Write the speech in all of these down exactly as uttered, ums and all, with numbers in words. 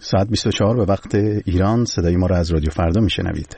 ساعت بیست و چهار به وقت ایران. صدای ما را از رادیو فردا میشنوید.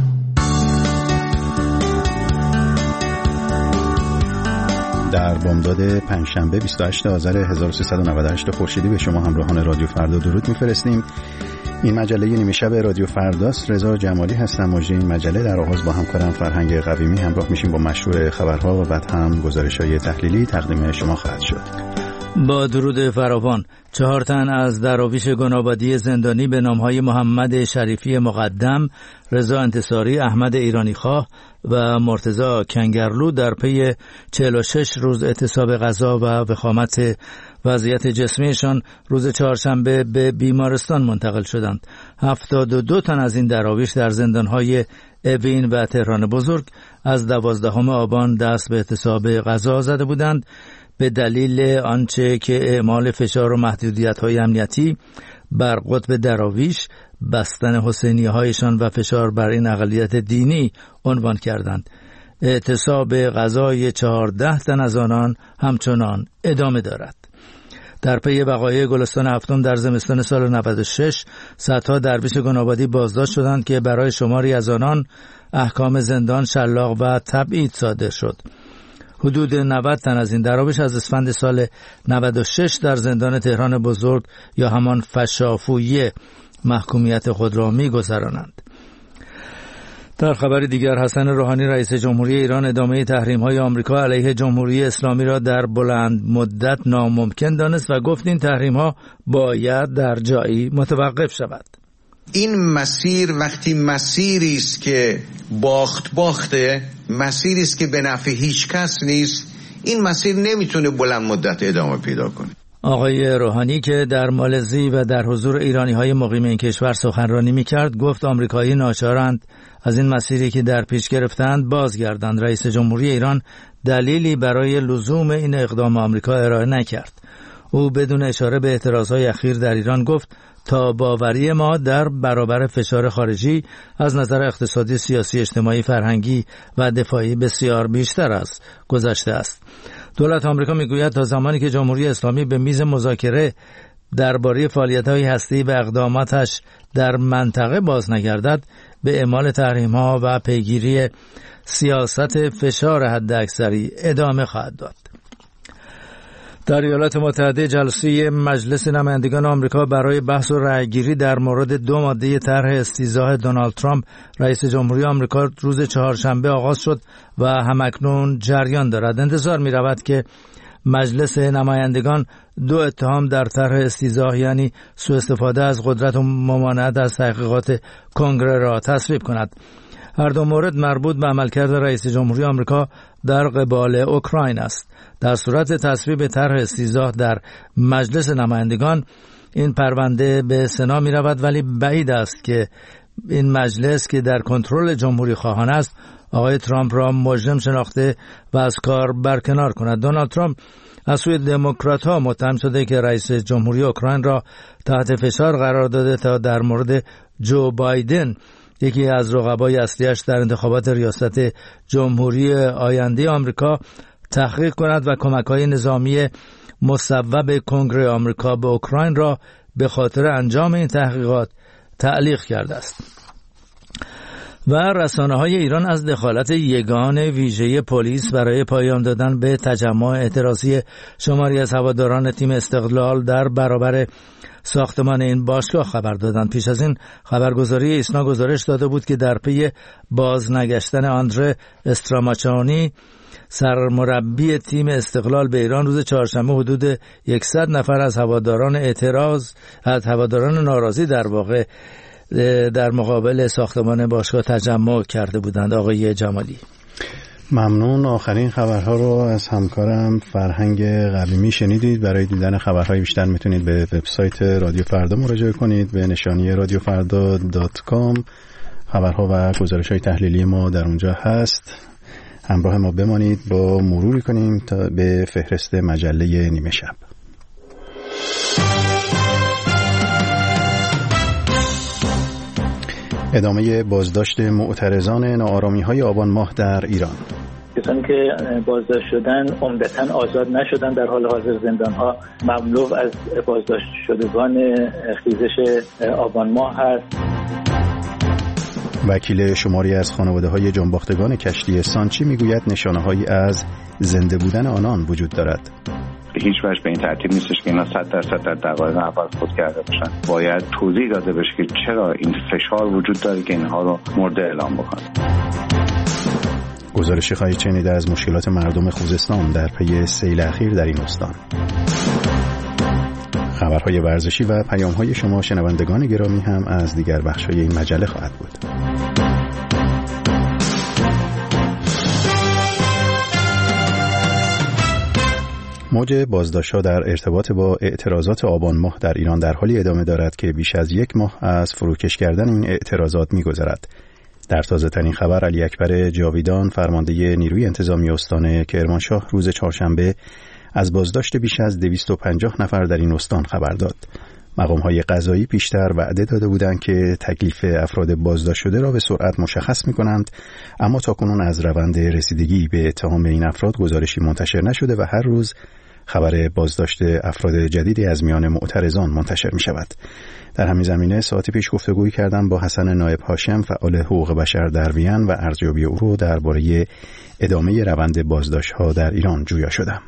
در بامداد پنجشنبه بیست و هشتم آذر هزار و سیصد و نود و هشت خورشیدی به شما همراهان رادیو فردا درود میفرستیم. این مجله نیمه شب رادیو فرداست. رضا جمالی هستم، مجری این مجله. در آغاز با همکارم فرهنگ قویمی همراه میشیم با مشروع خبرها و بعد هم گزارش‌های تحلیلی تقدیم شما خواهد شد. با درود فراوان، چهار تن از دراویش گنابادی زندانی به نامهای محمد شریفی مقدم، رضا انتصاری، احمد ایرانیخواه و مرتضی کنگرلو در پی چهل و شش روز اعتصاب غذا و وخامت وضعیت جسمیشان روز چهارشنبه به بیمارستان منتقل شدند. هفتاد و دو تن از این دراویش در زندانهای اوین و تهران بزرگ از دوازدهم آبان دست به اعتصاب غذا زده بودند به دلیل آنچه که اعمال فشار و محدودیت‌های امنیتی بر قطب دراویش، بستن حسینیه هایشان و فشار بر این اقلیت دینی عنوان کردند. اعتصاب غذای چهارده تن از آنان همچنان ادامه دارد. در پی وقایع گلستان هفتم در زمستان سال نود و شش صدها درویش گنابادی بازداشت شدند که برای شماری از آنان احکام زندان، شلاق و تبعید صادر شد. حدود نود تن از این دراویش از اسفند سال نود و شش در زندان تهران بزرگ یا همان فشافویه محکومیت خود را می‌گذرانند. در خبر دیگر، حسن روحانی رئیس جمهوری ایران ادامه تحریم‌های آمریکا علیه جمهوری اسلامی را در بلند مدت ناممکن دانست و گفت این تحریم‌ها باید در جایی متوقف شود. این مسیر وقتی مسیری است که باخت باخته، مسیری است که به نفع هیچ کس نیست، این مسیر نمیتونه بلند مدت ادامه پیدا کنه. آقای روحانی که در مالزی و در حضور ایرانی‌های مقیم این کشور سخنرانی می‌کرد گفت آمریکایی ناچارند از این مسیری که در پیش گرفتند بازگردند. رئیس جمهوری ایران دلیلی برای لزوم این اقدام آمریکا ارائه نکرد. او بدون اشاره به اعتراضهای اخیر در ایران گفت تا باوری ما در برابر فشار خارجی از نظر اقتصادی، سیاسی، اجتماعی، فرهنگی و دفاعی بسیار بیشتر است گذشته است. دولت آمریکا میگوید تا زمانی که جمهوری اسلامی به میز مذاکره درباره فعالیت‌های هسته‌ای و اقداماتش در منطقه باز نگردد، به اعمال تحریم‌ها و پیگیری سیاست فشار حداکثری ادامه خواهد داد. در ایالات متحده جلسه مجلس نمایندگان آمریکا برای بحث و رأیگیری در مورد دو ماده طرح استیضاح دونالد ترامپ رئیس جمهوری آمریکا روز چهارشنبه آغاز شد و همکنون جریان دارد. انتظار می رود که مجلس نمایندگان دو اتهام در طرح استیضاح یعنی سوء استفاده از قدرت و ممانعت از تحقیقات کنگره را تصویب کند. هر دو مورد مربوط به عملکرد رئیس جمهوری آمریکا در قبال اوکراین است. در صورت تصویب طرح استیضاح در مجلس نمایندگان این پرونده به سنا می رود، ولی بعید است که این مجلس که در کنترل جمهوری خواهان است آقای ترامپ را مجرم شناخته و از کار برکنار کند. دونالد ترامپ از سوی دموکرات ها متهم شده که رئیس جمهوری اوکراین را تحت فشار قرار داده تا در مورد جو بایدن، یکی از رقبای اصلیش در انتخابات ریاست جمهوری آینده آمریکا، تحقیق کند و کمک‌های نظامی مصوب کنگره آمریکا به اوکراین را به خاطر انجام این تحقیقات تعلیق کرده است. و رسانه‌های ایران از دخالت یگان ویژه پلیس برای پایان دادن به تجمع اعتراضی شماری از هواداران تیم استقلال در برابر ساختمان این باشگاه خبر دادند. پیش از این خبرگزاری ایسنا گزارش داده بود که در پی بازنگشتن آندره استراماچانی سرمربی تیم استقلال به ایران روز چهارشنبه حدود صد نفر از هواداران اعتراض از هواداران ناراضی در واقع در مقابل ساختمان باشگاه تجمع کرده بودند. آقای جمالی ممنون. آخرین خبرها رو از همکارم فرهنگ قویمی شنیدید. برای دیدن خبرهای بیشتر میتونید به وبسایت رادیو فردا مراجعه کنید به نشانی رادیو فردا دات کام. خبرها و گزارش‌های تحلیلی ما در اونجا هست. همراه ما بمانید با مروری کنیم تا به فهرست مجله نیمه شب. ادامه بازداشت معترضان ناآرامی‌های آبان ماه در ایران. کسانی که بازداشت شدن عمدتاً آزاد نشدن، در حال حاضر زندان‌ها مملو از بازداشت شدگان خیزش آبان ماه هست. وکیل شماری از خانواده‌های جانباختگان کشتی سانچی میگوید نشانه‌هایی از زنده بودن آنان وجود دارد. هیچ وجه به این ترتیب نیستش که اینا صد درصد در دقایق اول خود کرده باشن. باید توضیح داده بشه که چرا این فشار وجود داره که اینها رو مرده اعلام بکنن. گزارشی خواهید شنید از مشکلات مردم خوزستان در پی سیل اخیر در این استان. خبرهای ورزشی و پیام‌های شما شنوندگان گرامی هم از دیگر بخش‌های این مجله خواهد بود. موج بازداشت‌ها در ارتباط با اعتراضات آبان ماه در ایران در حالی ادامه دارد که بیش از یک ماه از فروکش کردن این اعتراضات می‌گذرد. در تازه‌ترین خبر علی اکبر جاویدان فرمانده نیروی انتظامی استان کرمانشاه روز چهارشنبه از بازداشت بیش از دویست و پنجاه نفر در این استان خبر داد. مقام‌های قضایی پیشتر وعده داده بودند که تکلیف افراد بازداشت شده را به سرعت مشخص می‌کنند، اما تاکنون از روند رسیدگی به اتهام این افراد گزارشی منتشر نشده و هر روز خبر بازداشت افراد جدیدی از میان معترضان منتشر می‌شود. در همین زمینه ساعتی پیش گفتگویی کردم با حسن نایب هاشم فعال حقوق بشر در وین و ارزیابی او رو درباره ادامه روند بازداشت‌ها در ایران جویا شدم.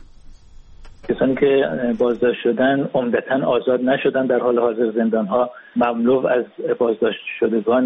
کسانی که بازداشت شدن عمدتاً آزاد نشدن، در حال حاضر زندان‌ها مملو از بازداشت شدگان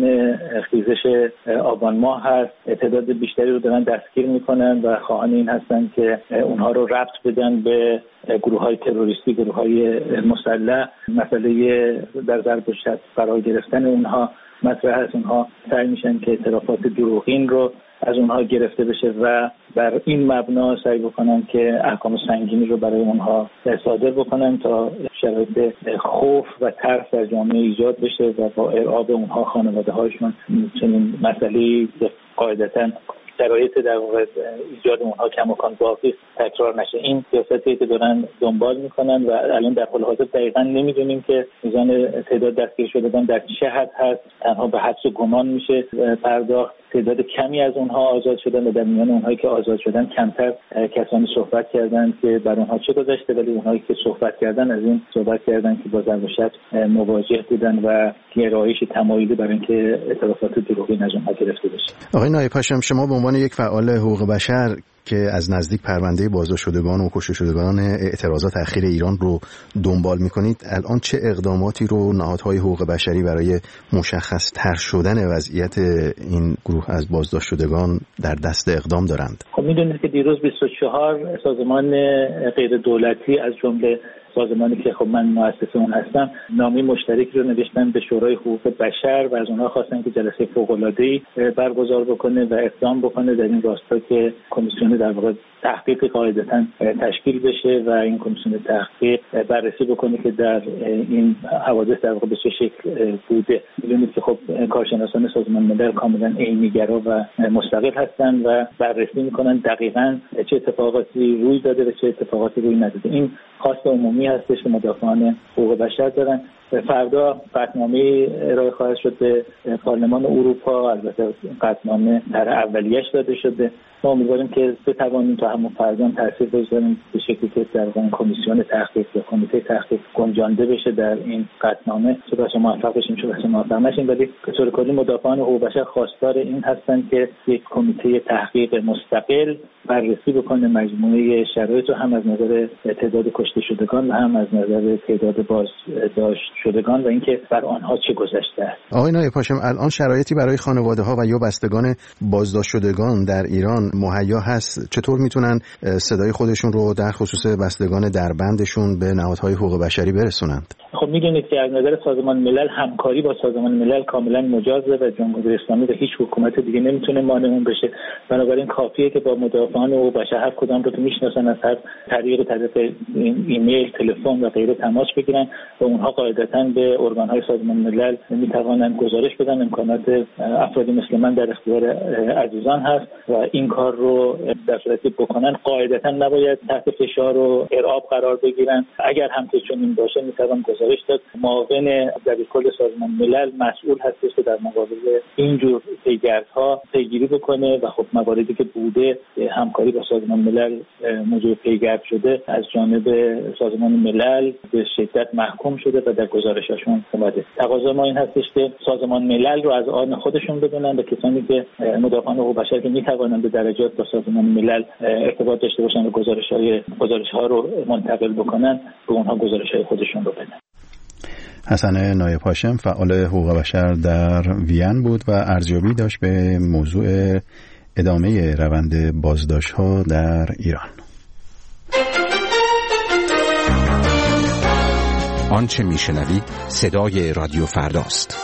خیزش آبان ماه هست. تعداد بیشتری رو دارن دستگیر میکنن و خواهان این هستن که اونها رو ربط بدن به گروه‌های تروریستی، گروه‌های مسلح. مسئله در ضرب و شتم فرا گرفتن اونها مطرح هست. اونها سعی میشن که اعترافات دروغین رو از اونها گرفته بشه و بر این مبنا سعی بکنن که احکام سنگینی رو برای اونها صادر بکنن تا شرایط خوف و ترس در جامعه ایجاد بشه و با ارعاب اونها خانواده هاشون چنین مسئله‌ای قاعدتاً شرایط در واقع ایجاد اونها کماکان باقی تکرار نشه. این سیاستی که دارن دنبال میکنن و الان در حال حاضر دقیقاً نمیدونیم که میزان تعداد دستگیر شدگان در چه حد هست. تنها به حدس و گمان میشه پرداخت. تعداد کمی از اونها آزاد شدن و در میان اونهایی که آزاد شدن کمتر کسانی صحبت کردن که بر اونها چه گذشته، ولی اونهایی که صحبت کردن از این صحبت کردن که با ضرب و شتم مواجه بودن و گرایش تمایلی برای اینکه اعترافات دروغین از اونها گرفته بشه. آقای نایب هاشم، شما به عنوان یک فعال حقوق بشر که از نزدیک پرونده بازداشت شدگان و کشته شدگان اعتراضات اخیر ایران رو دنبال می‌کنید، الان چه اقداماتی رو نهادهای حقوق بشری برای مشخص تر شدن وضعیت این گروه از بازداشت شدگان در دست اقدام دارند؟ خب می‌دونید که دیروز بیست و چهار سازمان غیر دولتی از جمله سازمانی که خب من مؤسس اون هستم نامه مشترکی رو نوشتن به شورای حقوق بشر و از اونها خواستن که جلسه فوق‌العاده‌ای برگزار بکنه و اقدام بکنه در این راستا که کمیسیون در واقع تحقیق قاعدتاً تشکیل بشه و این کمیسیون تحقیق بررسی بکنه که در این حوادث در واقع به چه شکل بوده. می‌دونید که خب کارشناسان سازمان ملل کاملاً عینی‌گرا و مستقل هستن و بررسی می‌کنن دقیقاً چه اتفاقاتی روی داده و چه اتفاقاتی روی نداده. این خواست عمومی هستش که مدافعان حقوق بشر دارن. فردا قطعنامه ارائه خواهد شد به پارلمان اروپا. البته قطعنامه در اولیه‌اش داده شده. ما امیدواریم که بتوانیم تا همون فردا تاثیر بذاریم به شکلی که در واقع کمیسیون تحقیق یا کمیته تحقیق گنجانده بشه در این قطعنامه. چه بسا موفق بشیم چه بسا موفق نشیم، ولی به طور کلی مدافعان حقوق بشر خواستار این هستند که یک کمیته تحقیق مستقل بررسی بکنه مجموعه شرایط رو، هم از نظر تعداد کشته شدگان و هم از نظر تعداد بازداشت شدگان و اینکه بر آنها چه گذشته است. آقای نایب هاشم، الان شرایطی برای خانواده‌ها و یا بستگان بازداشت شدگان در ایران مهیا هست؟ چطور میتونن صدای خودشون رو در خصوص بستگان دربندشون به نهادهای حقوق بشری برسونند؟ خب میدونید که از نظر سازمان ملل همکاری با سازمان ملل کاملا مجازه و جمهوری اسلامی و هیچ حکومت دیگه نمیتونه مانع اون بشه. بنابراین کافیه که با مدافعان حقوق بشر هر کدام رو که میشناسن از هر طریق طریق ایمیل، تلفن و غیره تماس بگیرن و اونها قاعدتاً به ارگان‌های سازمان ملل میتوانن گزارش بدن. امکانات افرادی مثل من در اختیار عزیزان هست و این کار رو در صورتی بکنن قاعدتا نباید تحت فشار و ارعاب قرار بگیرن. اگر هم که چنین باشه میتوان گزارش داد. معاون دبیرکل سازمان ملل مسئول هستش که در مقابل اینجور پیگردها پیگیری بکنه و خب مواردی که بوده همکاری با سازمان ملل موضوع پیگرد شده از جانب سازمان ملل به شدت محکوم شده و در گزارشاشون اومده. تقاضا ما این هستش که سازمان ملل رو از آن خودشون بدونن و کسانی که مدافعان حقوق بشر که میتوانند به درجات با سازمان ملل ارتباط داشته باشن و گزارش‌های گزارش‌ها رو منتقل بکنن به اونها گزارش‌های خودشون رو بدن. حسن نایب هاشم فعال حقوق بشر در وین بود و ارزیابی داشت به موضوع ادامه روند بازداشت‌ها در ایران. آنچه میشنوید صدای رادیو فرداست.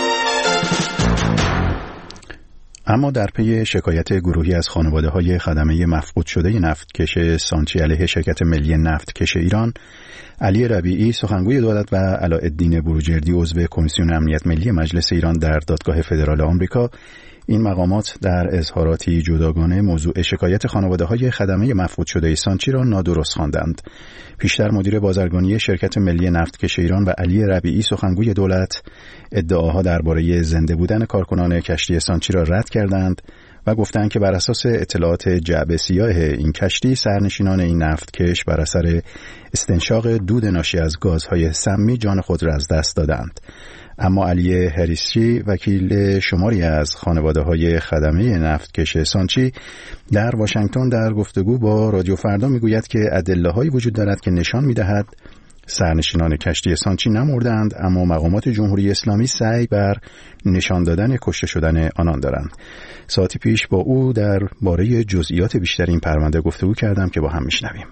اما در پی شکایت گروهی از خانواده‌های خدمه مفقود شده نفتکش سانچی علیه شرکت ملی نفتکش ایران، علی ربیعی سخنگوی دولت و علاءالدین بروجردی عضو کمیسیون امنیت ملی مجلس ایران در دادگاه فدرال آمریکا این مقامات در اظهاراتی جداگانه موضوع شکایت خانواده‌های خدمه مفقود شده سانچی را نادرست خواندند. پیشتر مدیر بازرگانی شرکت ملی نفتکش ایران و علی ربیعی سخنگوی دولت ادعاها درباره زنده بودن کارکنان کشتی سانچی را رد کردند و گفتند که بر اساس اطلاعات جعبه سیاه این کشتی سرنشینان این نفتکش بر اثر استنشاق دود ناشی از گازهای سمی جان خود را از دست دادند. اما علی هریسچی وکیل شماری از خانواده‌های خدمه نفتکش سانچی در واشنگتن در گفتگو با رادیو فردا میگوید که ادله‌هایی وجود دارد که نشان می‌دهد سرنشینان کشتی سانچی نمردند، اما مقامات جمهوری اسلامی سعی بر نشان دادن کشته شدن آنان دارند. ساعتی پیش با او درباره جزئیات بیشتر این پرونده گفتگو کردم که با هم میشنویم.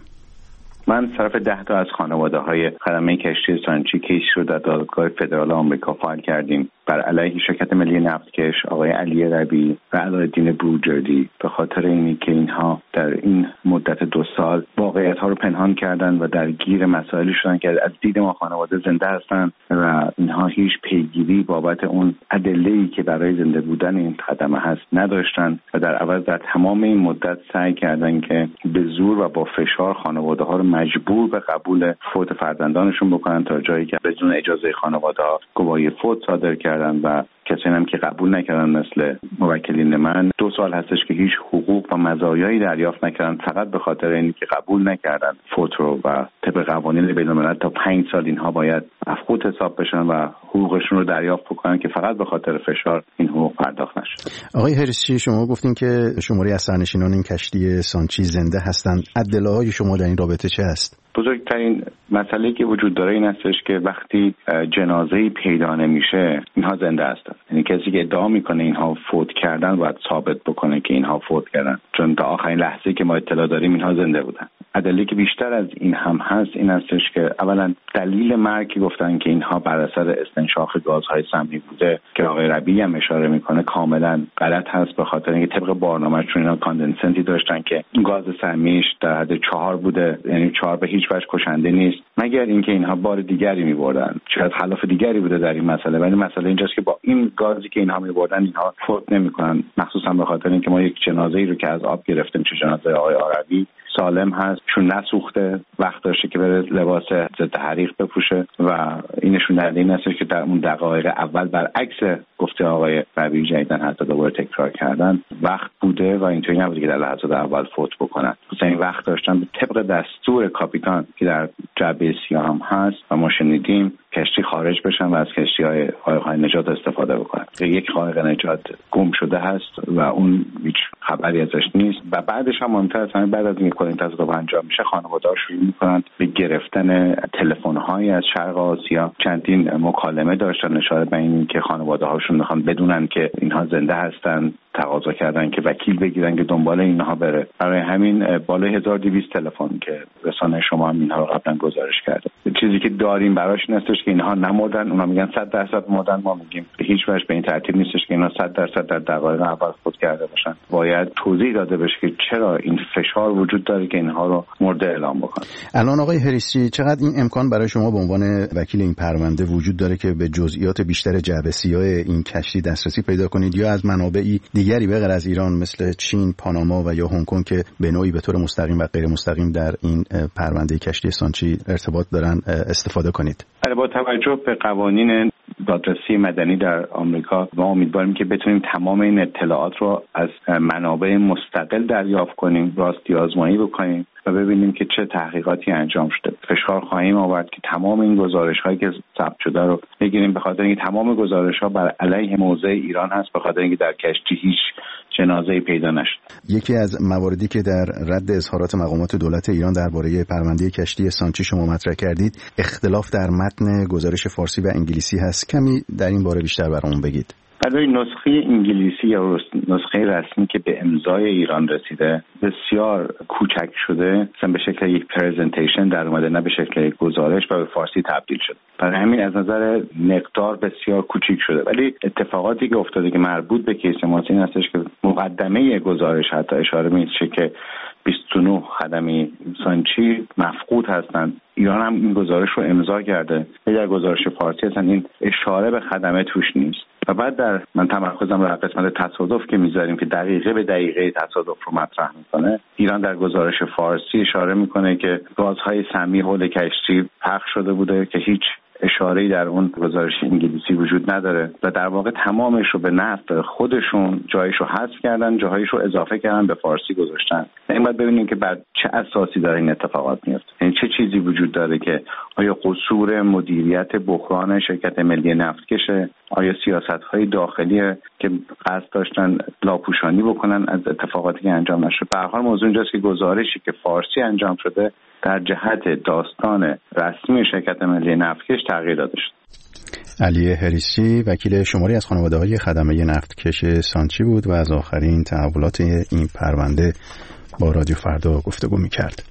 من طرف ده تا از خانواده‌های خدمه کشتی سانچی کیس رو در دادگاه فدرال آمریکا فایل کردیم بر علیه شرکت ملی نفتکش آقای علی ربیعی و علاءالدین بروجردی به خاطر اینی که اینها در این مدت دو سال واقعیت‌ها رو پنهان کردن و درگیر مسائلی شدن که از دید ما خانواده زنده هستن و اینها هیچ پیگیری بابت اون ادله‌ای که برای زنده بودن این خدمه هست نداشتن و در عوض در تمام این مدت سعی کردن که به زور و با فشار خانواده‌ها رو مجبور به قبول فوت فرزندانشون بکنن تا جایی که بدون اجازه خانواده‌ها گواهی فوت صادر کردن و کسی هم که قبول نکردن مثل موکلین من دو سال هستش که هیچ حقوق و مزایایی دریافت نکردن فقط به خاطر اینکه قبول نکردن فوت رو و طبق قوانین بین‌الملل تا پنج سال اینها باید مفقود حساب بشن و حقوقشون رو دریافت بکنن که فقط به خاطر فشار این حقوق پرداخت نشه. آقای هریسچی شما گفتین که شماری از سرنشینان این کشتی سانچی زنده هستند. ادعاهای شما در این رابطه چه است؟ بزرگترین مسئله که وجود داره این هستش که وقتی جنازه‌ای پیدا نمیشه اینها زنده هستن. یعنی کسی که ادعا میکنه اینها فوت کردن باید ثابت بکنه که اینها فوت کردن، چون تا آخرین لحظه‌ای که ما اطلاع داریم اینها زنده بودن. ادله که بیشتر از این هم هست این هستش که اولا دلیل مرگ گفتن که اینها بر اثر استنشاق گازهای سمی بوده که آقای ربیعی هم اشاره میکنه کاملا غلط هست، به خاطر اینکه طبق برنامه‌شون اینا کاندنسنتی داشتن که گاز سمیش در حد چهار بوده، یعنی چهار به هیچ وجه کشنده نیست مگر اینکه اینها بار دیگری می‌بردن. شاید خلاف دیگری بوده در این مسئله، ولی مسئله اینجاست که با این گازی که اینها می‌بردن اینها فوت نمی‌کنن، مخصوصا به خاطر اینکه ما یک جنازه‌ای رو که از آب گرفتیم چه جنازه آقای عربی سالم هست، چون نسوخته، وقت داشته که بره لباس ضد حریق بپوشه و اینشون در این هست که در اون دقایق اول برعکس گفته آقای ربیعی جدیدن حتی دوباره تکرار کردن وقت بوده و اینطوری نبوده که در لحظات اول فوت بکنن. مثلا این وقت داشتن به طبق دستور کاپیتان که در جعبه سیاه هم هست و ما شنیدیم کشتی خارج بشن و از کشتی های قایق‌های نجات استفاده بکنن. یک قایق نجات گم شده هست و اون هیچ خبری ازش نیست و بعدش هم مهمتر از همه بعد از اینکه این تصادف انجام میشه خانواده‌ها شروع میکنن به گرفتن تلفن‌هایی از شرق آسیا. چندین مکالمه داشتن اشاره به این که خانواده‌هاشون میخوان بدونن که اینها زنده هستن، تقاضا کردن که وکیل بگیرن که دنبال اینها بره. برای همین بالای هزار و دویست تلفن که رسانه شما هم اینها رو قبلا گزارش کرده. چیزی که داریم براش این هستش که اینها نمردن، اونا میگن صد درصد مردن، ما میگیم به هیچ وجه به این ترتیب نیستش که اینا صد درصد در دقایق اول فوت کرده باشن. باید توضیح داده بشه که چرا این فشار وجود داره که اینها رو مرده اعلام بکنن. الان آقای هریسچی چقدر این امکان برای شما به عنوان وکیل این پرونده وجود داره که به جزئیات بیشتر جعبه سیاه این کشتی دسترسی پیدا کنید یا از منابعی دیگری به غیر از ایران مثل چین، پاناما و یا هنگ کنگ که به نوعی به طور مستقیم و غیر مستقیم در این پرونده کشتی سانچی ارتباط دارن استفاده کنید؟ با توجه به قوانین دادرسی مدنی در آمریکا ما امیدواریم که بتونیم تمام این اطلاعات رو از منابع مستقل دریافت کنیم، راستی آزمایی بکنیم و ببینیم که چه تحقیقاتی انجام شده. فشار خواهیم آورد که تمام این گزارش‌هایی که ثبت شده رو بگیریم، به خاطر اینکه تمام گزارش‌ها بر علیه موضع ایران هست، به خاطر اینکه در کشتی هیچ جنازه‌ای پیدا نشد. یکی از مواردی که در رد اظهارات مقامات دولت ایران درباره پرونده کشتی سانچی شما مطرح کردید، اختلاف در متن گزارش فارسی و انگلیسی هست. کمی در این باره بیشتر برامون بگید. برای نسخه انگلیسی یا نسخه رسمی که به امضای ایران رسیده بسیار کوچک شده، مثلا به شکل یک پرزنتیشن در اومده، نه به شکل یک گزارش، و به فارسی تبدیل شده. برای همین از نظر مقدار بسیار کوچیک شده. ولی اتفاقاتی که افتاده که مربوط به کیس ماسی این هستش که مقدمه گزارش حتی اشاره میشه که بیست و نه خدمه سانچی مفقود هستند. ایران هم این گزارش رو امضا کرده. در گزارش فارسی هستن این اشاره به خدمه توش نیست. و بعد در من تمرکزم رو قسمت تصادف که میذاریم که دقیقه به دقیقه تصادف رو مطرح میکنه، ایران در گزارش فارسی اشاره میکنه که گازهای سمی حول کشتی پخش شده بوده که هیچ اشاره‌ای در اون گزارش انگلیسی وجود نداره و در واقع تمامش رو به نفع خودشون جایش رو حذف کردن، جاهایش رو اضافه کردن، به فارسی گذاشتن. این باید ببینیم که بعد چه اساسی داره این اتفاقات میفته، یعنی چه چیزی وجود داره که آیا قصور مدیریت بحران شرکت ملی نفتکشه، آیا سیاست‌های داخلی که قصد داشتن لاپوشانی بکنن از اتفاقاتی که انجام نشد. به هر حال موضوع اینجاست که گزارشی که فارسی انجام شده در جهت داستان رسمی شرکت ملی نفتکش تغییر داده شد. علی هریسی وکیل شماری از خانواده‌های خدمه نفتکش سانچی بود و از آخرین تحولات این پرونده با رادیو فردا گفتگو می‌کرد.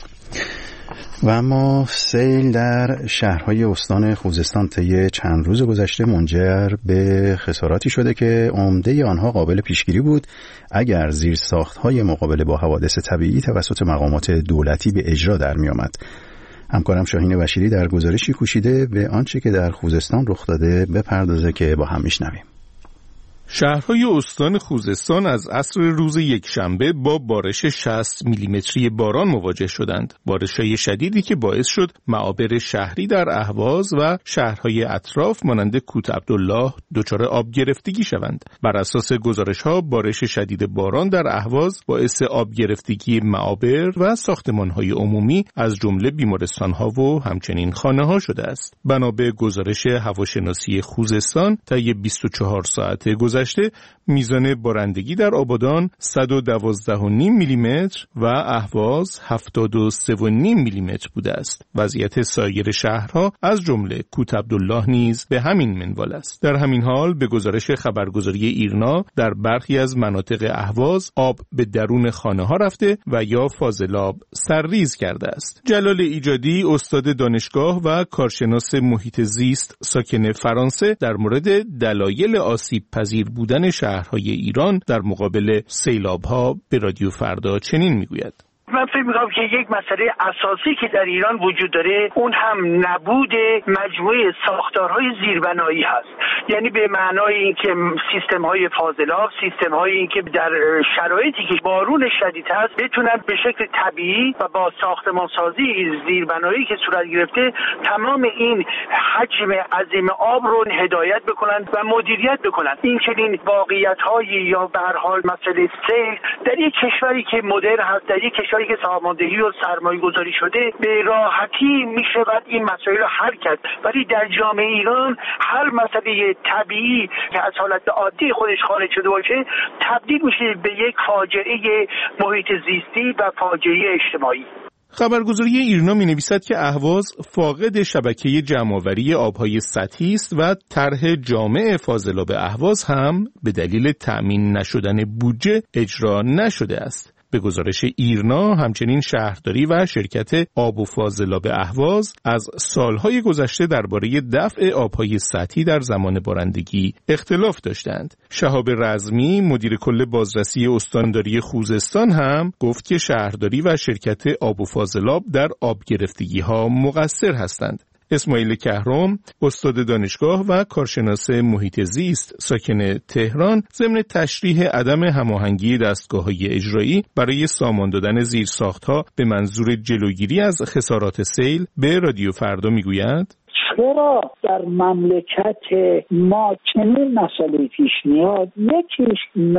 و اما سیل در شهرهای استان خوزستان طی چند روز گذشته منجر به خساراتی شده که عمده آنها قابل پیشگیری بود اگر زیرساخت‌های مقابله با حوادث طبیعی توسط مقامات دولتی به اجرا در می آمد. همکارم شاهین بشیری در گزارشی کوشیده به آنچه که در خوزستان رخ داده بپردازه که با هم میشنویم. شهرهای استان خوزستان از عصر روز یکشنبه با بارش شصت میلیمتری باران مواجه شدند. بارش‌های شدیدی که باعث شد معابر شهری در اهواز و شهرهای اطراف مانند کوت عبدالله دچار آب گرفتگی شوند. بر اساس گزارش‌ها بارش شدید باران در اهواز باعث آب گرفتگی معابر و ساختمان‌های عمومی از جمله بیمارستان‌ها و همچنین خانه‌ها شده است. بنا به گزارش هواشناسی خوزستان طی بیست و چهار ساعت گذشته میزان بارندگی در آبادان صد و دوازده و نیم میلیمتر و اهواز هفتاد و سه و نیم میلیمتر بوده است. وضعیت سایر شهرها از جمله کوت عبدالله نیز به همین منوال است. در همین حال به گزارش خبرگزاری ایرنا در برخی از مناطق اهواز آب به درون خانه ها رفته و یا فاضلاب سرریز کرده است. جلال ایجادی استاد دانشگاه و کارشناس محیط زیست ساکن فرانسه در مورد دلایل آسیب پذیر بودن شهرهای ایران در مقابل سیلاب‌ها به رادیو فردا چنین میگوید: من فکر می‌کنم که یک مسئله اساسی که در ایران وجود داره اون هم نبود مجموعه ساختارهای زیربنایی هست. یعنی به معنای اینکه سیستم‌های فاضلاب، سیستم‌هایی اینکه در شرایطی که بارون شدید هست بتونن به شکل طبیعی و با ساختمانسازی زیربنایی که صورت گرفته تمام این حجم عظیم آب رو هدایت بکنن و مدیریت بکنن. این چنین واقعیت‌هایی یا به هر حال مسئله سیل در یک کشوری که مدرن هست، در یک کشوری که ساماندهی و سرمایه گذاری شده به راحتی میشه بعد این مسائل رو حل کرد، ولی در جامعه ایران هر مسئله طبیعی که از حالت عادی خودش خارج شده باشه تبدیل میشه به یک فاجعه محیط زیستی و فاجعه اجتماعی. خبرگزاری ایرنا می نویسد که اهواز فاقد شبکه جمع‌آوری آبهای سطحی است و طرح جامع فاضلاب اهواز هم به دلیل تأمین نشدن بودجه اجرا نشده است. به گزارش ایرنا همچنین شهرداری و شرکت آب و فاضلاب اهواز از سالهای گذشته درباره دفع آبهای سطحی در زمان بارندگی اختلاف داشتند. شهاب رزمی مدیر کل بازرسی استانداری خوزستان هم گفت که شهرداری و شرکت آب و فاضلاب در آب گرفتگی ها مقصر هستند. اسماعیل کهرم، استاد دانشگاه و کارشناس محیط زیست ساکن تهران، ضمن تشریح عدم هماهنگی دستگاه‌های اجرایی برای سامان دادن زیرساخت‌ها به منظور جلوگیری از خسارات سیل به رادیو فردا میگوید: چرا در مملکت ما چنین مسئله پیش میاد؟ یکیش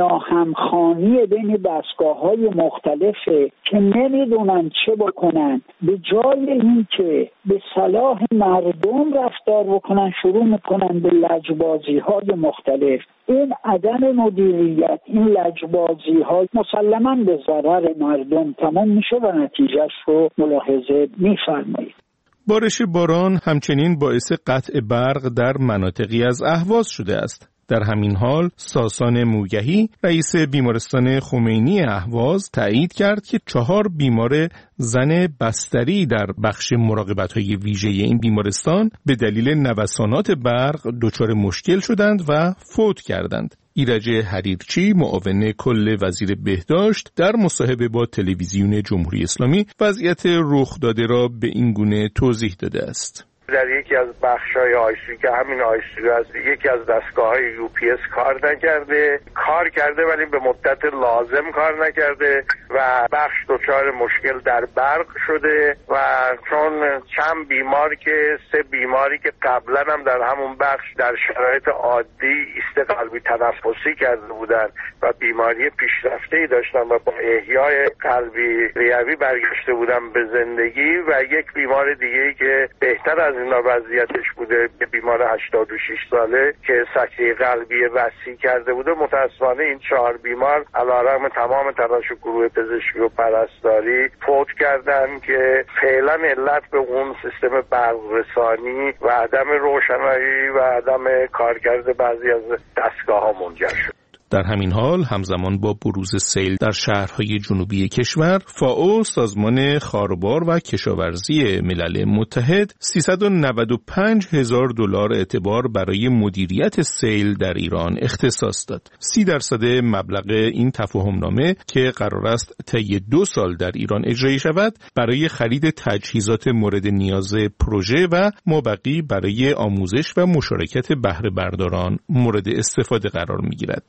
ناهمخوانی بین دستگاه‌های مختلفه که نمیدونن چه بکنن. به جای اینکه به صلاح مردم رفتار بکنن، شروع میکنن به لجبازی‌های مختلف. این عدم مدیریت، این لجبازی‌ها مسلماً به ضرر مردم تمام میشه و نتیجهش رو ملاحظه میفرمایید. بارش باران همچنین باعث قطع برق در مناطقی از اهواز شده است. در همین حال ساسان موگهی رئیس بیمارستان خمینی اهواز تایید کرد که چهار بیمار زن بستری در بخش مراقبت‌های ویژه این بیمارستان به دلیل نوسانات برق دچار مشکل شدند و فوت کردند. ایرج حریرچی معاون کل وزیر بهداشت در مصاحبه با تلویزیون جمهوری اسلامی وضعیت رخ داده را به این گونه توضیح داده است. در یکی از بخش‌های آی‌سی که همین آی‌سی از یکی از دستگاه‌های یو پی اس کار نکرده کار کرده ولی به مدت لازم کار نکرده و بخش دچار مشکل در برق شده و چون چند بیمار که سه بیماری که قبلا هم در همون بخش در شرایط عادی ایست قلبی تنفسی کرده بودن و بیماری پیشرفته‌ای داشتن و با احیای قلبی ریوی برگشته بودن به زندگی و یک بیمار دیگه‌ای که بهتر از اینا وضعیتش بوده به بیمار هشتاد و شش ساله که سکته قلبی وسیع کرده بوده. متاسفانه این چهار بیمار علیرغم تمام تلاش گروه پزشکی و پرستاری فوت کردن که فعلا علت به اون سیستم برق رسانی و عدم روشنایی و عدم کارکرد بعضی از دستگاه‌ها منجر شد. در همین حال همزمان با بروز سیل در شهرهای جنوبی کشور، فائو سازمان خاروبار و کشاورزی ملل متحد سیصد و نود و پنج هزار دلار اعتبار برای مدیریت سیل در ایران اختصاص داد. سی درصد مبلغ این تفاهمنامه که قرار است طی دو سال در ایران اجرایی شود برای خرید تجهیزات مورد نیاز پروژه و مابقی برای آموزش و مشارکت بهره برداران مورد استفاده قرار می‌گیرد.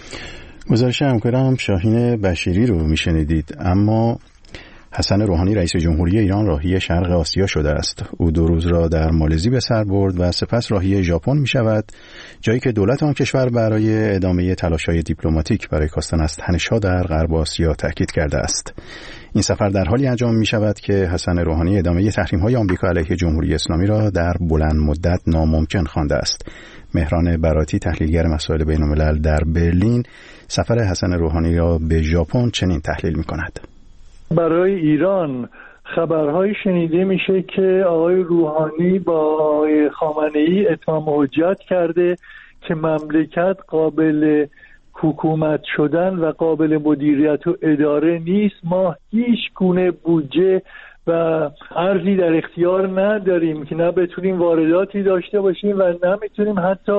گزارش همکارم شاهین بشیری رو میشنیدید. اما حسن روحانی رئیس جمهوری ایران راهی شرق آسیا شده است. او دو روز را در مالزی به سر برد و سپس راهی ژاپن می شود، جایی که دولت آن کشور برای ادامه تلاش‌های دیپلماتیک برای کاستن از تنش‌ها در غرب آسیا تاکید کرده است. این سفر در حالی انجام می شود که حسن روحانی ادامه تحریم‌های آمریکا علیه جمهوری اسلامی را در بلند مدت ناممکن خوانده است. مهران براتی تحلیلگر مسائل بین‌الملل در برلین سفر حسن روحانی را به ژاپن چنین تحلیل می‌کند. برای ایران خبرهای شنیده میشه که آقای روحانی با آقای خامنه‌ای اتمام حجت کرده که مملکت قابل حکومت شدن و قابل مدیریت و اداره نیست. ما هیچ گونه بودجه و ارزی در اختیار نداریم که نه بتونیم وارداتی داشته باشیم و نه میتونیم حتی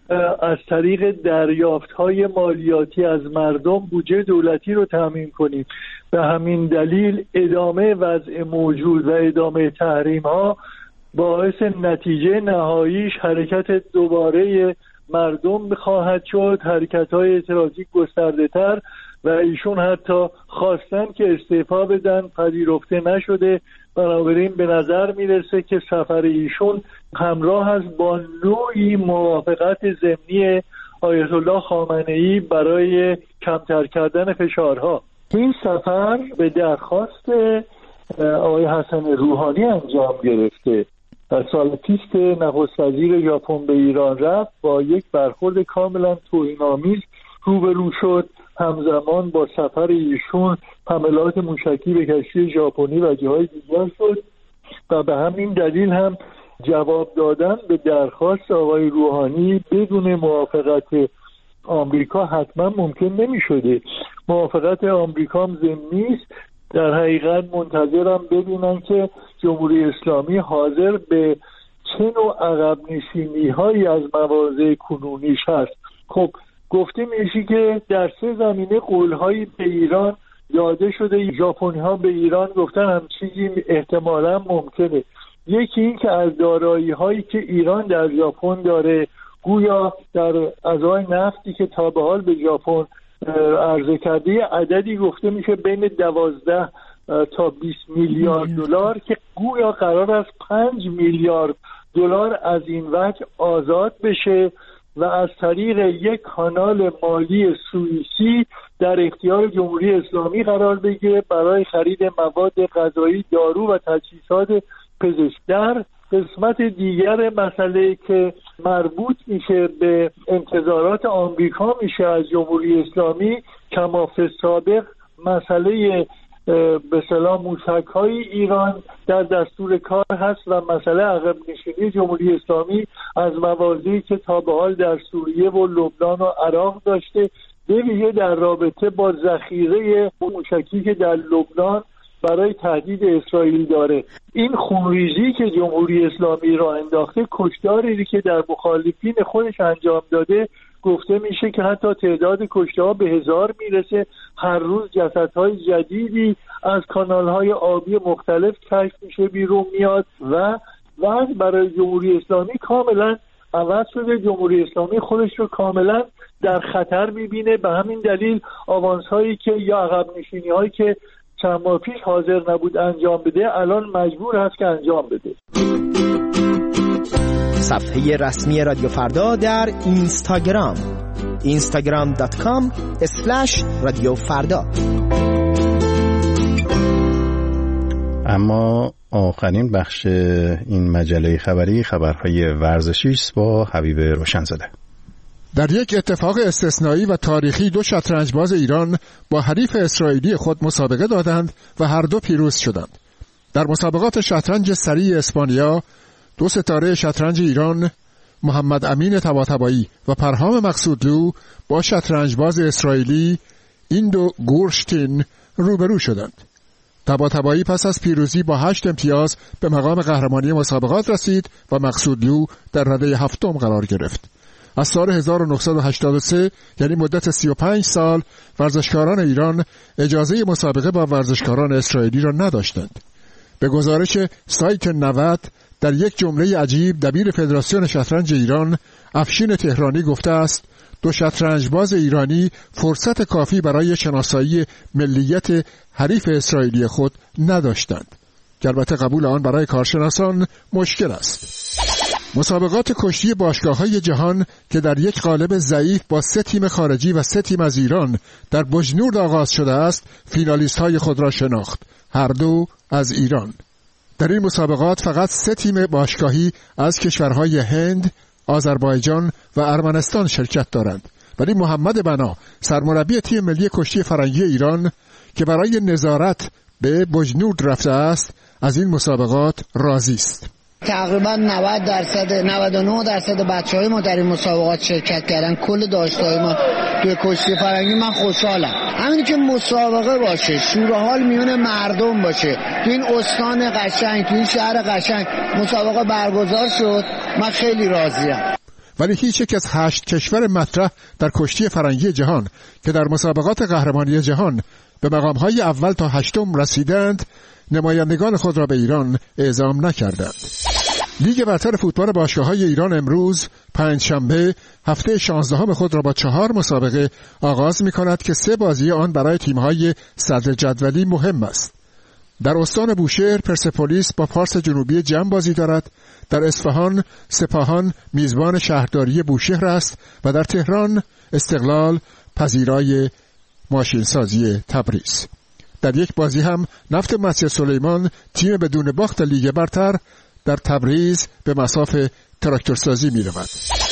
از طریق دریافت‌های مالیاتی از مردم بودجه دولتی رو تامین کنیم. به همین دلیل ادامه وضع موجود و ادامه تحریم‌ها باعث نتیجه نهاییش حرکت دوباره مردم خواهد شد، حرکت‌های اعتراضی گسترده‌تر و ایشون حتی خواستن که استعفا بدن، پذیرفته نشده. بنابراین به نظر میرسه که سفر ایشون همراه است با نوعی موافقت ضمنی آیت الله خامنه‌ای برای کمتر کردن فشارها. این سفر به درخواست آقای حسن روحانی انجام گرفته. در سال پیش که نخست وزیر ژاپن به ایران رفت با یک برخورد کاملا توهین‌آمیز روبرو شد. همزمان با سفر ایشون حملات موشکی به کشتی ژاپنی و جاهای دیگر شد و به همین دلیل هم جواب دادن به درخواست آقای روحانی بدون موافقت آمریکا حتما ممکن نمی شده. موافقت آمریکا هم ضمنی است. در حقیقت منتظرم ببینن که جمهوری اسلامی حاضر به چه نوع عقب نشینی هایی از مواضع کنونیش هست. خب گفته میشه که در سه زمینه قولهایی به ایران داده شده. ژاپنی ها به ایران گفتن هم چیزی احتمالا ممکنه. یکی این که از دارایی هایی که ایران در ژاپن داره، گویا در ازای نفتی که تا به حال به ژاپن عرضه کرده عددی گفته میشه بین دوازده تا بیست میلیارد دلار که گویا قرار است پنج میلیارد دلار از این وجه آزاد بشه و از طریق یک کانال مالی سوئیسی در اختیار جمهوری اسلامی قرار بگیره برای خرید مواد غذایی، دارو و تجهیزات پزشکی. در قسمت دیگر مسئله که مربوط میشه به انتظارات آمریکا میشه از جمهوری اسلامی، کما فی السابق مسئله به اصطلاح موشک‌های ایران در دستور کار هست و مسئله عقب نشینی جمهوری اسلامی از مواضعی که تا به حال در سوریه و لبنان و عراق داشته، به ویژه در رابطه با ذخیره موشکی که در لبنان برای تهدید اسرائیل داره. این خونریزی که جمهوری اسلامی را انداخته، کشتاری که در مخالفین خودش انجام داده، گفته میشه که حتی تعداد کشته‌ها به هزار میرسه. هر روز جسدهای جدیدی از کانالهای آبی مختلف کشف میشه، بیرون میاد و وضع برای جمهوری اسلامی کاملا عوض شده. جمهوری اسلامی خودش رو کاملا در خطر میبینه. به همین دلیل آوانس هایی که یا عقب نشینی هایی که چند ماه پیش حاضر نبود انجام بده، الان مجبور هست که انجام بده. صفحه رسمی رادیو فردا در اینستاگرام اینستاگرام دات کام اسلش رادیو فردا. اما آخرین بخش این مجله خبری خبرهای ورزشی است با حبیب روشنزاده. در یک اتفاق استثنایی و تاریخی دو شطرنجباز ایران با حریف اسرائیلی خود مسابقه دادند و هر دو پیروز شدند. در مسابقات شطرنج سری اسپانیا، دو ستاره شطرنج ایران محمد امین طباطبایی و پرهام مقصودلو با شطرنجباز اسرائیلی ایندو گورشتین روبرو شدند. طباطبایی پس از پیروزی با هشت امتیاز به مقام قهرمانی مسابقات رسید و مقصودلو در رده هفتم قرار گرفت. از سال هزار و نهصد و هشتاد و سه، یعنی مدت سی و پنج سال، ورزشکاران ایران اجازه مسابقه با ورزشکاران اسرائیلی را نداشتند. به گزارش سایت نود، در یک جمله عجیب دبیر فدراسیون شطرنج ایران افشین تهرانی گفته است دو شطرنجباز ایرانی فرصت کافی برای شناسایی ملیت حریف اسرائیلی خود نداشتند، که البته قبول آن برای کارشناسان مشکل است. مسابقات کشتی باشگاه‌های جهان که در یک قالب ضعیف با سه تیم خارجی و سه تیم از ایران در بجنورد آغاز شده است، فینالیست‌های خود را شناخت، هر دو از ایران. در این مسابقات فقط سه تیم باشگاهی از کشورهای هند، آذربایجان و ارمنستان شرکت دارند، ولی محمد بنا، سرمربی تیم ملی کشتی فرنگی ایران که برای نظارت به بجنورد رفته است، از این مسابقات راضی است. تقریبا نود درصد نود و نه درصد بچهای ما در این مسابقات شرکت کردن. کل داشته‌های ما توی کشتی فرنگی، من خوشحالم. همین که مسابقه باشه، شور و حال میون مردم باشه، تو این استان قشنگ، تو این شهر قشنگ مسابقه برگزار شد، من خیلی راضیم. ولی هیچ یک از هشت کشور مطرح در کشتی فرنگی جهان که در مسابقات قهرمانی جهان به مقام‌های اول تا هشتم رسیدند، نمایندگان خود را به ایران اعزام نکردند. لیگ برتر فوتبال باشگاه‌های ایران امروز پنجشنبه هفته شانزدهم خود را با چهار مسابقه آغاز می‌کند که سه بازی آن برای تیم‌های صدر جدولی مهم است. در استان بوشهر پرسپولیس با پارس جنوبی جم بازی دارد. در اصفهان سپاهان میزبان شهرداری بوشهر است و در تهران استقلال پذیرای ماشینسازی تبریز. در یک بازی هم نفت مسجد سلیمان تیم بدون باخت لیگ برتر در تبریز به مصاف تراکتورسازی می رود.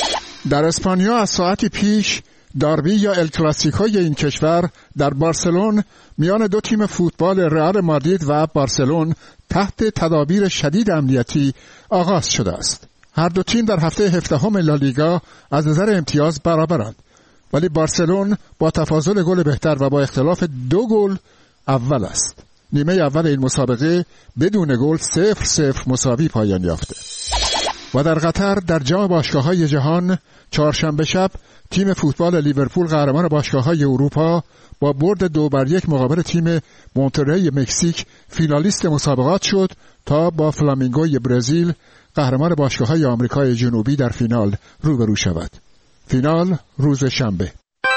در اسپانیا از ساعتی پیش داربی یا ال کلاسیکوی این کشور در بارسلون میان دو تیم فوتبال رئال مادرید و بارسلون تحت تدابیر شدید امنیتی آغاز شده است. هر دو تیم در هفته هفدهم لالیگا از نظر امتیاز برابرند، ولی بارسلون با تفاضل گل بهتر و با اختلاف دو گل اول است. نیمه اول این مسابقه بدون گل صفر صفر مساوی پایان یافته. و در قطر در جام باشگاه‌های جهان چهارشنبه شب تیم فوتبال لیورپول قهرمان باشگاه‌های اروپا با برد دو بر یک مقابل تیم مونتری مکزیک فینالیست مسابقات شد تا با فلامینگوی برزیل قهرمان باشگاه‌های آمریکای جنوبی در فینال روبرو شود. فینال روز شنبه.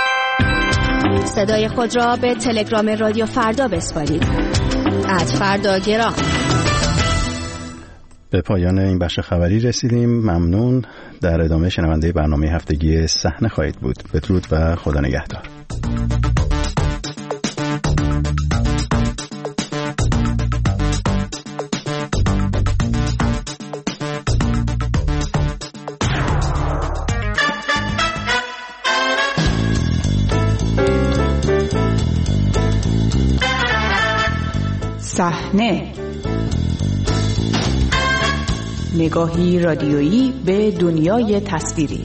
صدای خود را به تلگرام رادیو فردا بسپارید. ات فردا گرام. به پایان این بخش خبری رسیدیم. ممنون. در ادامه شنونده برنامه هفتگی صحنه خواهید بود. بدرود و خدا نگهدار. صحنه، نگاهی رادیویی به دنیای تصویری.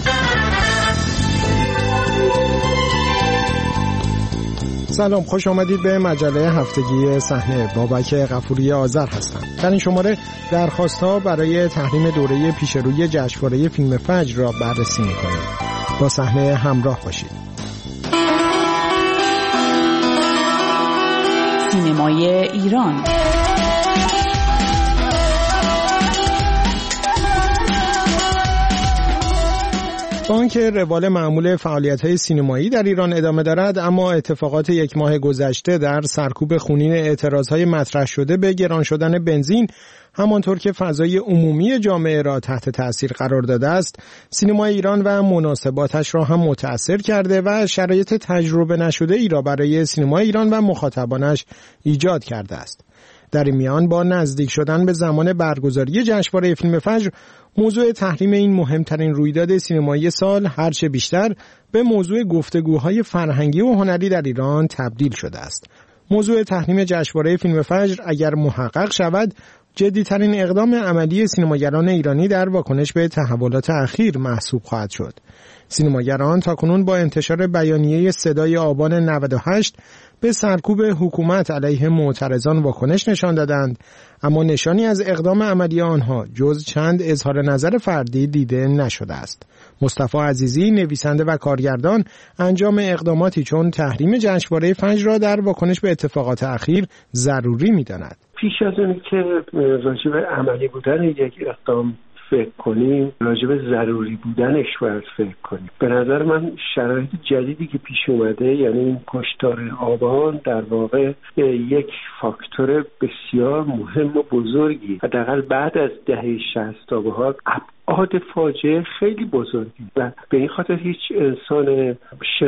سلام، خوش آمدید به مجله هفتگی صحنه. بابک غفوری آذر هستم. در این شماره درخواست‌ها برای تحریم دوره پیشروی جشنواره فیلم فجر را بررسی می‌کنیم. با صحنه همراه باشید. سینمای ایران. با آنکه روال معمول فعالیت‌های سینمایی در ایران ادامه دارد، اما اتفاقات یک ماه گذشته در سرکوب خونین اعتراضهای مطرح شده به گران شدن بنزین، همانطور که فضای عمومی جامعه را تحت تأثیر قرار داده است، سینمای ایران و مناسباتش را هم متأثر کرده و شرایط تجربه نشده ای را برای سینمای ایران و مخاطبانش ایجاد کرده است. در این میان با نزدیک شدن به زمان برگزاری جشنواره فیلم فجر، موضوع تحریم این مهمترین رویداد سینمایی سال هرچه بیشتر به موضوع گفتگوهای فرهنگی و هنری در ایران تبدیل شده است. موضوع تحریم جشنواره فیلم فجر اگر محقق شود، جدی‌ترین اقدام عملی سینماگران ایرانی در واکنش به تحولات اخیر محسوب خواهد شد. سینماگران تاکنون با انتشار بیانیه صدای آبان نود و هشت به سرکوب حکومت علیه معترضان واکنش نشان دادند، اما نشانی از اقدام عملی آنها جز چند اظهار نظر فردی دیده نشده است. مصطفی عزیزی، نویسنده و کارگردان، انجام اقداماتی چون تحریم جشنواره فجر را در واکنش به اتفاقات اخیر ضروری می‌داند. پیش از اون که راجع به عملی بودن یک اقدام فکر کنیم، راجع به ضروری بودنش باید فکر کنیم. به نظر من شرایط جدیدی که پیش اومده، یعنی این کشتار آبان، در واقع یک فاکتور بسیار مهم و بزرگی، حداقل بعد از دهه شصت تا به حال ابعاد فاجعه خیلی بزرگی و به این خاطر هیچ انسان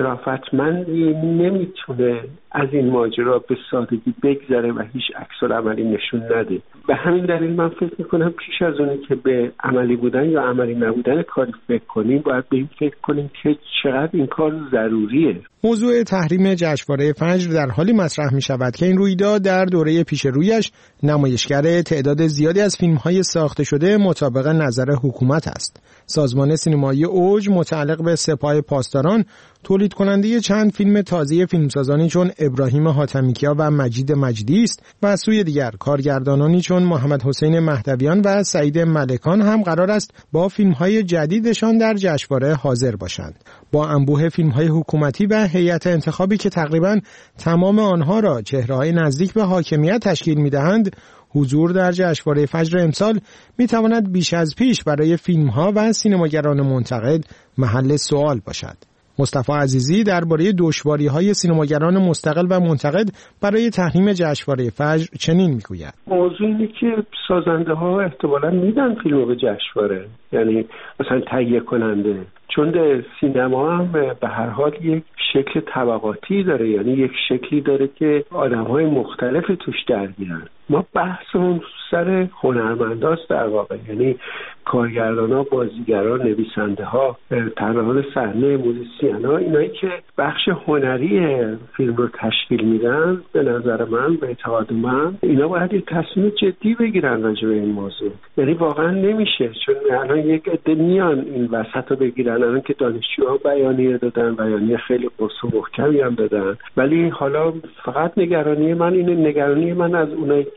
شرافتمندی نمیتونه از این ماجرا به سادگی بگذره و هیچ عکس‌العملی نشون نده. به همین دلیل من فکر میکنم پیش از اونی که به عملی بودن یا عملی نبودن کاری فکر کنیم، باید به این فکر کنیم که چقدر این کار ضروریه. موضوع تحریم جشنواره فجر در حالی مطرح می شود که این رویداد در دوره پیش رویش نمایشگر تعداد زیادی از فیلم‌های ساخته شده مطابق نظر حکومت است. سازمان سینمایی اوج متعلق به سپاه پاسداران تولید کننده چند فیلم تازه فیلمسازانی چون ابراهیم حاتمیکیا و مجید مجدی است و از سوی دیگر کارگردانانی چون محمد حسین مهدویان و سعید ملکان هم قرار است با فیلم‌های جدیدشان در جشنواره حاضر باشند. با انبوه فیلم‌های حکومتی و هیئت انتخابی که تقریباً تمام آنها را چهره‌های نزدیک به حاکمیت تشکیل می‌دهند، حضور در جشنواره فجر امسال می‌تواند بیش از پیش برای فیلم‌ها و سینماگران منتقد محل سوال باشد. مصطفی عزیزی درباره دشواری‌های سینماگران مستقل و منتقد برای تحریم جشنواره فجر چنین می‌گوید: موضوع اینه که سازنده‌ها احتمالاً میدن فیلمو به جشنواره، یعنی مثلا تهیه کننده، چون سینما هم به هر حال یک شکل طبقاتی داره، یعنی یک شکلی داره که آدم‌های مختلفی توش درگیرن. ما بحثمون سر هنرمنداست در واقع، یعنی کارگردان‌ها، بازیگران، نویسنده‌ها، طراحان صحنه، موزیسین‌ها، اینایی که بخش هنری فیلم رو تشکیل میدن، به نظر من، به اعتقاد من، اینا باید یک تصمیم جدی بگیرن راجع به این موضوع. یعنی واقعا نمیشه، چون الان یک عده میان این وسط رو بگیرن، الان که دانشجوها بیانیه دادن، بیانیه خیلی قصه محکمی هم دادن، ولی حالا فقط نگرانی من اینه، نگرانی من از اونایی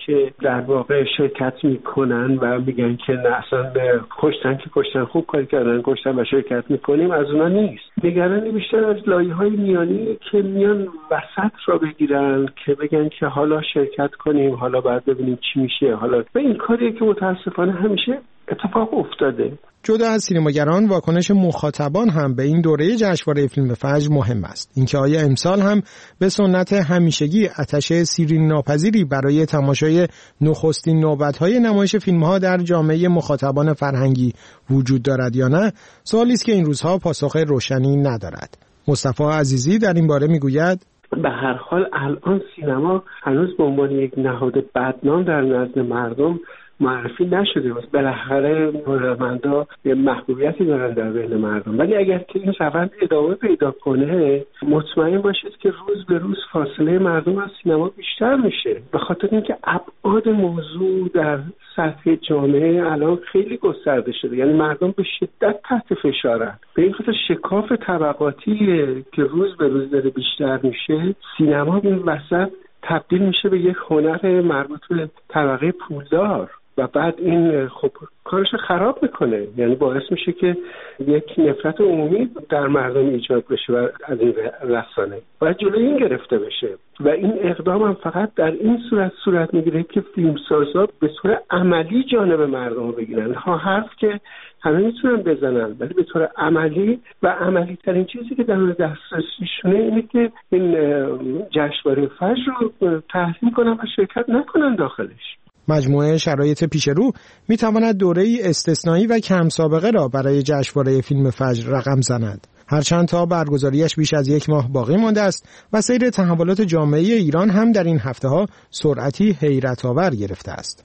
که در واقع شرکت میکنن و میگن که نه اصلا کشتن که کشتن خوب کاری کردن کشتن و شرکت میکنیم، از اونا نیست. نگرانی بیشتر از لایه‌های میانی که میان وسط را بگیرن که بگن که حالا شرکت کنیم، حالا بعد ببینیم چی میشه، حالا و این کاریه که متاسفانه همیشه اتفاق افتاده. جدا از سینماگران، واکنش مخاطبان هم به این دوره جشنواره فیلم فجر مهم است. اینکه آیا امسال هم به سنت همیشگی آتش سیرین ناپذیری برای تماشای نخستین نوبت‌های نمایش فیلم‌ها در جامعه مخاطبان فرهنگی وجود دارد یا نه، سوالی است که این روزها پاسخ روشنی ندارد. مصطفی عزیزی در این باره میگوید: به هر حال الان سینما هنوز به عنوان یک نهاد بدنام در نزد مردم معرفی نشده است. بالاخره هنرمندا یه محبوبیتی دارن در بین مردم، ولی اگر که این روند ادامه پیدا کنه مطمئن باشید که روز به روز فاصله مردم از سینما بیشتر میشه، به خاطر اینکه ابعاد موضوع در سطح جامعه الان خیلی گسترده شده. یعنی مردم به شدت تحت فشارن. به این خاطر شکاف طبقاتی که روز به روز داره بیشتر میشه، سینما این وسط تبدیل میشه به یک هنر مربوط به طبقه پولدار و بعد این خب کارش خراب میکنه. یعنی باعث میشه که یک نفرت عمومی در مردم ایجاد بشه و از این رسانه باید جلوی این گرفته بشه و این اقدام هم فقط در این صورت صورت میگیره که فیلمسازا به طور عملی جانب مردم رو بگیرن. ها حرف که همه میتونن بزنن، ولی به طور عملی و عملی ترین چیزی که در دسترسیشونه اینه که این جشنواره فجر رو تحریم کنن و شرکت نکنن داخلش. مجموعه شرایط پیش رو می تواند دوره‌ای استثنایی و کم سابقه را برای جشنواره فیلم فجر رقم زند. هرچند تا برگزاریش بیش از یک ماه باقی مانده است و سیر تحولات جامعه ایران هم در این هفته‌ها سرعتی حیرت‌آور گرفته است.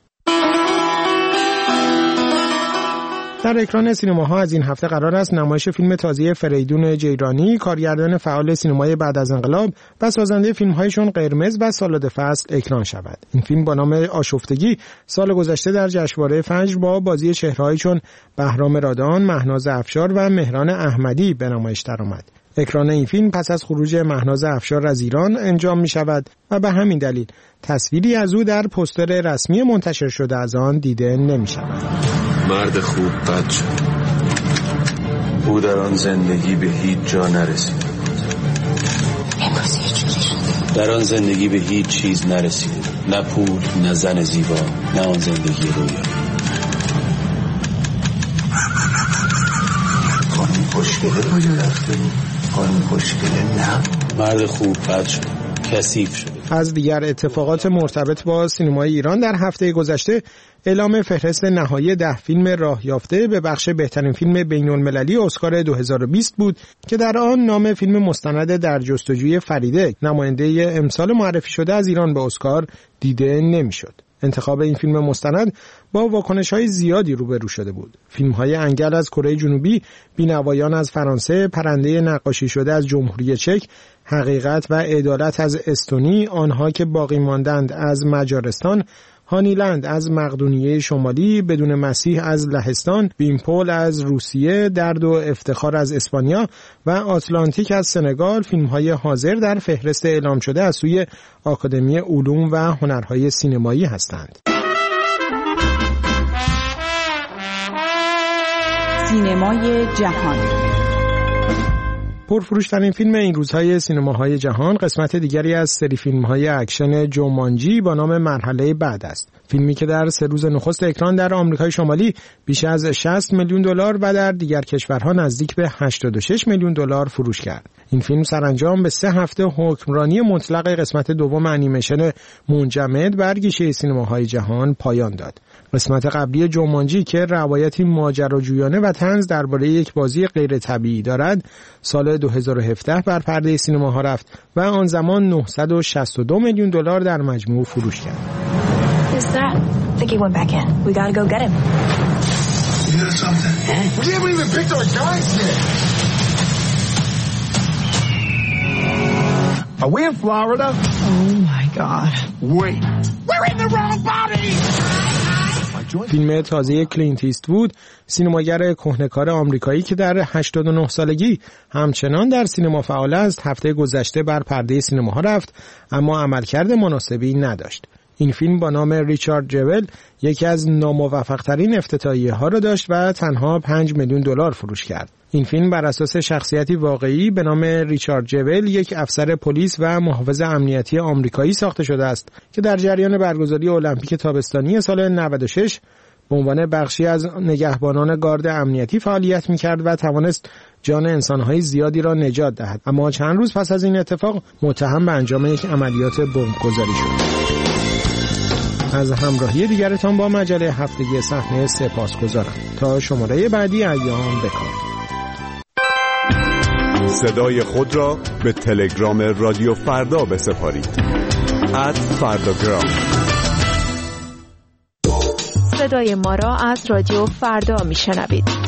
در اکران سینماها از این هفته قرار است نمایش فیلم تازه فریدون جیرانی، کارگردان فعال سینمای بعد از انقلاب و سازنده فیلم‌هایشون قرمز و سالاد فصل اکران شود. این فیلم با نام آشفتگی سال گذشته در جشنواره فجر با بازی چهره‌هایی چون بهرام رادان، مهناز افشار و مهران احمدی به نمایش درآمد. اکران این فیلم پس از خروج مهناز افشار از ایران انجام می شود و به همین دلیل تصویری از او در پوستر رسمی منتشر شده از آن دیده نمی شود. مرد خوب بد شد. او در آن زندگی به هیچ جا نرسید. در آن زندگی به هیچ چیز نرسید. نه پول، نه زن زیبا، نه آن زندگی رویا. خانم خوشگله کجا رفته بود؟ خانم خوشگله نه. مرد خوب بد شد. کثیف شد. از دیگر اتفاقات مرتبط با سینمای ایران در هفته گذشته اعلام فهرست نهایی ده فیلم راه یافته به بخش بهترین فیلم بین‌المللی اسکار دو هزار و بیست بود که در آن نام فیلم مستند در جستجوی فریده، نماینده امسال معرفی شده از ایران به اسکار، دیده نمی‌شد. انتخاب این فیلم مستند با واکنش‌های زیادی روبرو شده بود. فیلم‌های انگل از کره جنوبی، بینوایان از فرانسه، پرنده نقاشی شده از جمهوری چک، حقیقت و عدالت از استونی، آنها که باقی ماندند از مجارستان، هانیلند از مقدونیه شمالی، بدون مسیح از لهستان، بیمپول از روسیه، درد و افتخار از اسپانیا و آتلانتیک از سنگال فیلم‌های حاضر در فهرست اعلام شده از سوی آکادمی علوم و هنرهای سینمایی هستند. سینمای جهان. پرفروش‌ترین فیلم این روزهای سینماهای جهان قسمت دیگری از سری فیلم‌های اکشن جومانجی با نام مرحله بعد است. فیلمی که در سه روز نخست اکران در آمریکای شمالی بیش از شصت میلیون دلار و در دیگر کشورها نزدیک به هشتاد و شش میلیون دلار فروش کرد. این فیلم سرانجام به سه هفته حکمرانی مطلق قسمت دوم انیمیشن منجمد بر گیشه سینماهای جهان پایان داد. قسمت قبلی جومانجی که روایتی ماجراجویانه و طنز درباره یک بازی غیر طبیعی دارد، سال دو هزار و هفده بر پرده سینماها رفت و آن زمان نهصد و شصت و دو میلیون دلار در مجموع فروش کرد. Who's that? I think he went back in. We gotta go get him. You got something? We haven't even picked our guys yet. Are we in Florida? Oh my God. Wait. We're in the wrong body! فیلم تازه کلینت ایستوود، سینماگر کهنه‌کار آمریکایی که در هشتاد و نه سالگی همچنان در سینما فعال است، هفته گذشته بر پرده سینماها رفت اما عملکرد مناسبی نداشت. این فیلم با نام ریچارد جول یکی از ناموفق‌ترین افتتاحیه‌ها را داشت و تنها پنج میلیون دلار فروش کرد. این فیلم بر اساس شخصیتی واقعی به نام ریچارد جول، یک افسر پلیس و محافظ امنیتی آمریکایی ساخته شده است که در جریان برگزاری المپیک تابستانی سال نود و شش به عنوان بخشی از نگهبانان گارد امنیتی فعالیت می‌کرد و توانست جان انسان‌های زیادی را نجات دهد. اما چند روز پس از این اتفاق متهم به انجام یک عملیات بمبگذاری شد. از همراهی دیگرتان با مجله هفتگی صحنه سپاسگزارم. تا شماره بعدی ایام بکار. صدای خود را به تلگرام رادیو فردا بسپارید. ات فرداگرام. صدای ما را از رادیو فردا میشنوید.